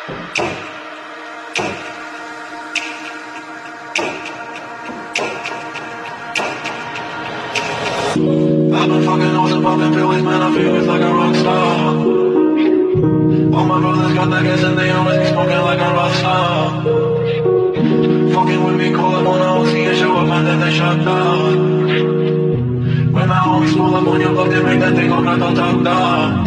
I've been fucking hoes and popping pills, man, I feel it's like a rock star. All my brothers got that gas and they always be smoking like a rock star. Fucking with me, call up on the OC and show up and then they shut down. When my homies pull up on your block, they make that thing go grata-ta-ta.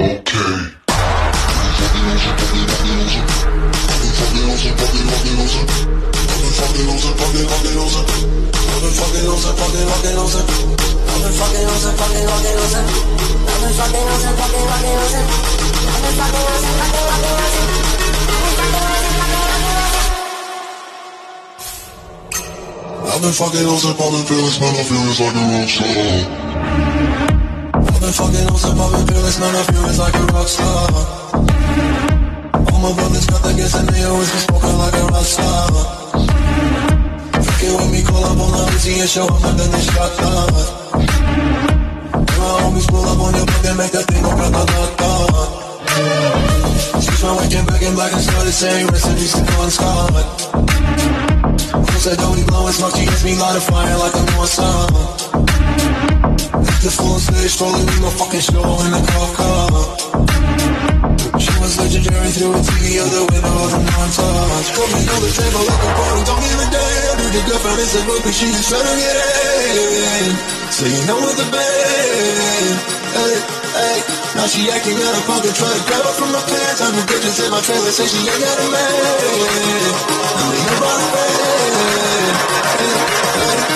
I've been fucking hoes and popping pills, man, I feel it's like a rock star. I've been fucking hoes and popping pills, man, I feel it's like a rock star. All my brothers got that gas and they always be smoking like a rock star. Fucking with me, call up on the Uzi and show up and then they shot down. When my homies pull up on your block, they make that thing go grata-ta-ta. Switch my waking back in black and started saying recipes to Bon Scott. Said don't be blowing smoke, she gets me light a fire like a North Sun. The full stage, trolling me, no fucking show in the cop car. She was legendary through a TV out the window of the montage. Put me on the table like a party, don't give a damn. Dude, the girlfriend is a book, but she just trying to get in. So you know it's the band. Hey, hey. Now she acting out of pocket, trying to grab her from my pants. I'm the bitches in my trailer, say she ain't got a man. I'm the nobody man. Hey, hey.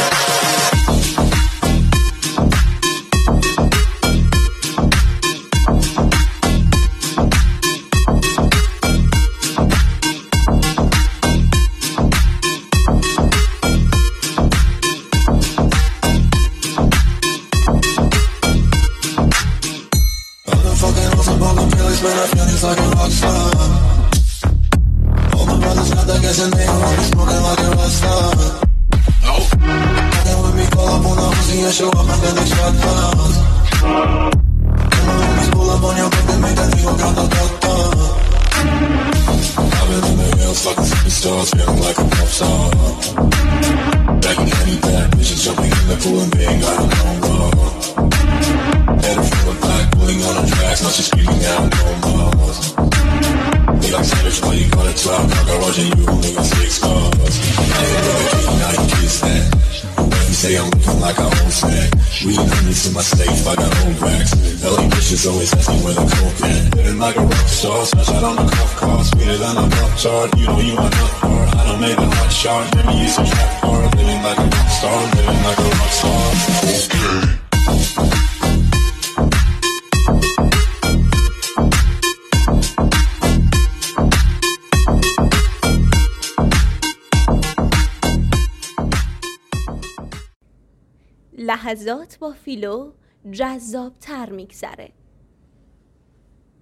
Like a rock star. All my brothers got that gas and they always smoking like a rock star. Fucking with me, call up on the Uzi and show up and then they shut down. When my homies pull up on your block, they make that thing go grata-ta-ta. I've been in the hills fucking superstars, feeling like a pop star. Back in any bad bitches jumping in the pool and they ain't got no more. Had her feeling black, pulling on the tracks, now she's screaming out no more. They like savage, why you got a 12 car garage and you only got 6 cars. I ain't really kidding, now you kiss that. When you say I'm looking like a whole snack, we ain't hundreds in my safe, I got old racks. LA bitches always ask me where the coke at. Living like a rock star, smash out on the cuff car, sweeter than a pop chart. You know you are not hard, I done made a hot shot. Let me use a trap car, living like a rock star, living like a rock star. Okay. لحظات با فیلو جذاب تر میگذره.